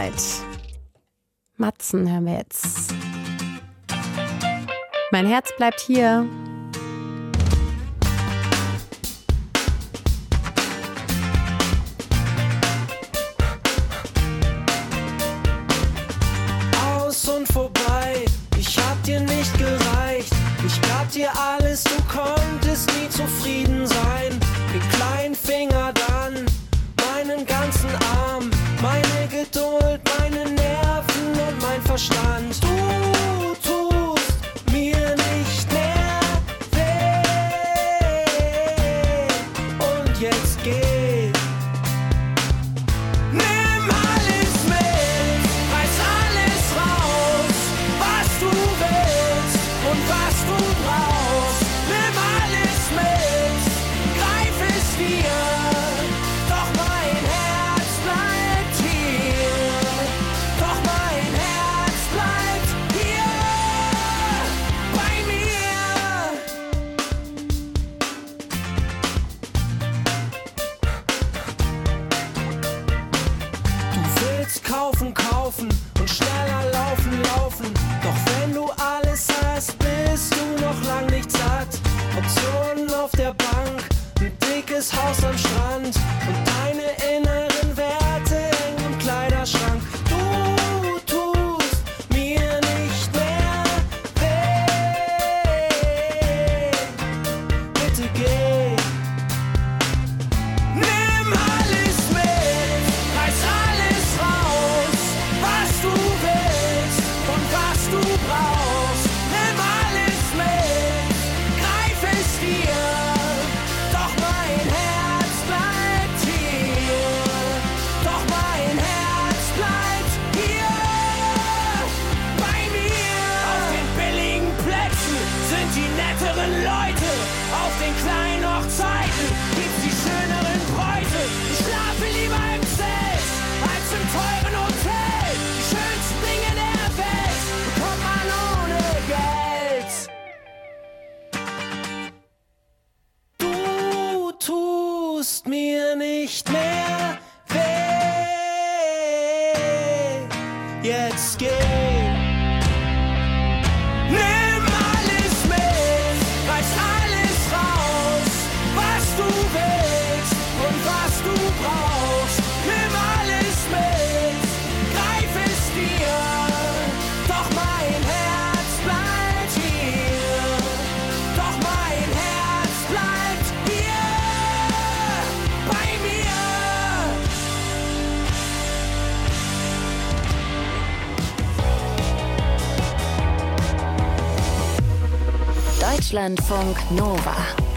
Matzen hören wir jetzt. Mein Herz bleibt hier. Aus und vorbei, ich hab dir nicht gereicht. Ich gab dir alles, du konntest nie zufrieden sein. Den kleinen Finger dann, meinen ganzen Arm, meine Geduld, meine Nerven und mein Verstand. Du tust mir nicht mehr weh. Und jetzt geh. Nimm alles mit, reiß alles raus, was du willst und was du brauchst. Nimm alles mit, greif es dir, doch mein Herz bleibt hier. Doch mein Herz bleibt hier bei mir. Du willst kaufen, kaufen und schneller laufen, laufen. Doch wenn du alles hast, bist du noch lang nicht satt. Optionen auf der Bank, ein dickes Haus am Strand und deine inneren Werte hängen im Kleiderschrank. Du tust mir nicht mehr weh. Bitte geh. Nimm alles mit, reiß alles raus, was du willst und was du brauchst. Nimm alles mit, greif es dir, doch mein Herz bleibt hier. Doch mein Herz bleibt hier bei mir. Auf den billigen Plätzen sind die netteren Leute, auf den kleinen Hochzeiten gibt's die schöneren Bräute. Ich schlafe lieber im Zelt als im teuren Hotel. Die schönsten Dinge der Welt bekommt man ohne Geld. Du tust mir nicht mehr weh. Jetzt geh. Nimm alles mit, reiß alles raus, was du willst und was du brauchst. Nimm alles mit, greif es dir, doch mein Herz bleibt hier. Doch mein Herz bleibt hier bei mir. Deutschlandfunk Nova